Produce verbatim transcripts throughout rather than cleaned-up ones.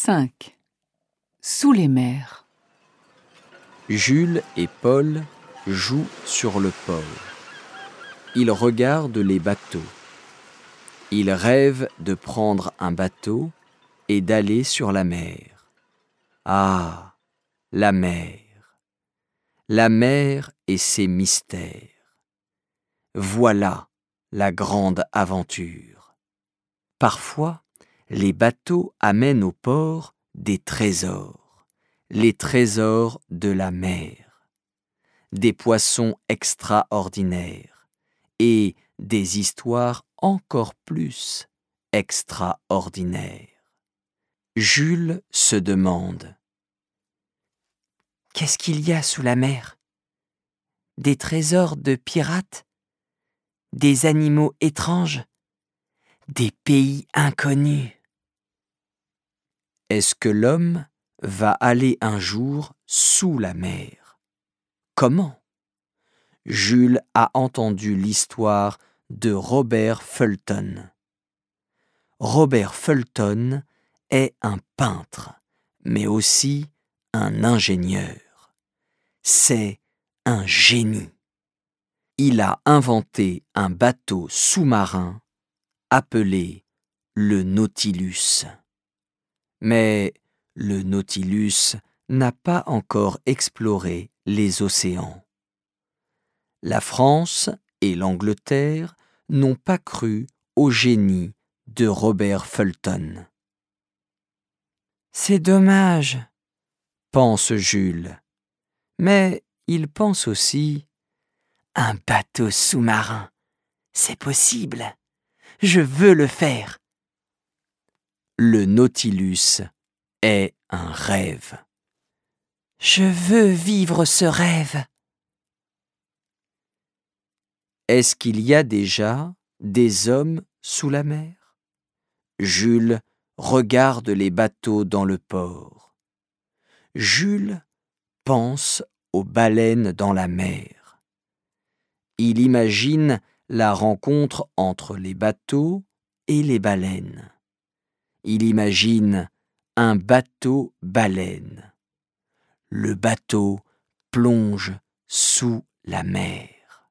cinq. Sous les mers. Jules et Paul jouent sur le port. Ils regardent les bateaux. Ils rêvent de prendre un bateau et d'aller sur la mer. Ah, la mer! La mer et ses mystères. Voilà la grande aventure. Parfois, les bateaux amènent au port des trésors, les trésors de la mer, des poissons extraordinaires et des histoires encore plus extraordinaires. Jules se demande: qu'est-ce qu'il y a sous la mer? Des trésors de pirates? Des animaux étranges? Des pays inconnus? Est-ce que l'homme va aller un jour sous la mer? Comment? Jules a entendu l'histoire de Robert Fulton. Robert Fulton est un peintre, mais aussi un ingénieur. C'est un génie. Il a inventé un bateau sous-marin appelé le Nautilus. Mais le Nautilus n'a pas encore exploré les océans. La France et l'Angleterre n'ont pas cru au génie de Robert Fulton. C'est dommage, pense Jules, mais il pense aussi: un bateau sous-marin, c'est possible, je veux le faire. Le Nautilus est un rêve. Je veux vivre ce rêve. Est-ce qu'il y a déjà des hommes sous la mer? Jules regarde les bateaux dans le port. Jules pense aux baleines dans la mer. Il imagine la rencontre entre les bateaux et les baleines. Il imagine un bateau-baleine. Le bateau plonge sous la mer.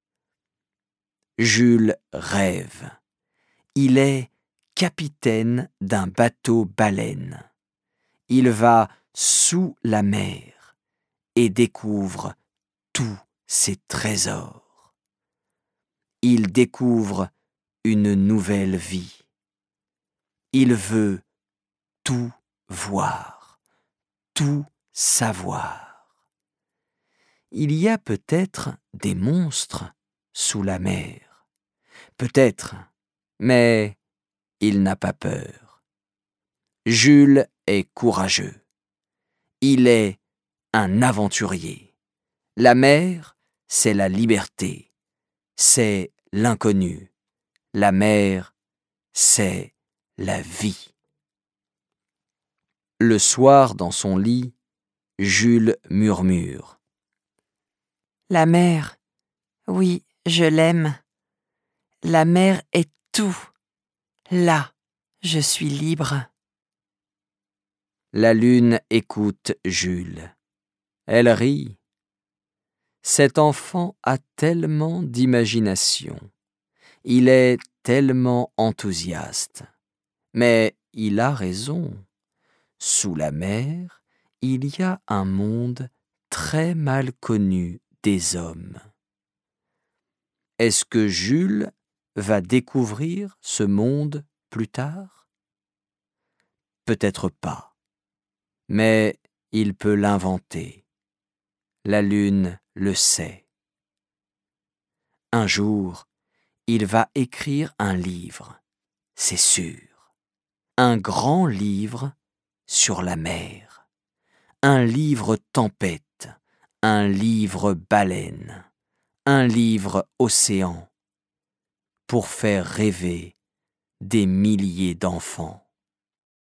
Jules rêve. Il est capitaine d'un bateau-baleine. Il va sous la mer et découvre tous ses trésors. Il découvre une nouvelle vie. Il veut tout voir, tout savoir. Il y a peut-être des monstres sous la mer. Peut-être, mais il n'a pas peur. Jules est courageux. Il est un aventurier. La mer, c'est la liberté. C'est l'inconnu. La mer, c'est la vie. Le soir, dans son lit, Jules murmure: la mer, oui, je l'aime. La mer est tout. Là, je suis libre. La lune écoute Jules. Elle rit. Cet enfant a tellement d'imagination. Il est tellement enthousiaste. Mais il a raison. Sous la mer, il y a un monde très mal connu des hommes. Est-ce que Jules va découvrir ce monde plus tard? Peut-être pas, mais il peut l'inventer. La lune le sait. Un jour, il va écrire un livre, c'est sûr. Un grand livre sur la mer. Un livre tempête. Un livre baleine. Un livre océan. Pour faire rêver des milliers d'enfants.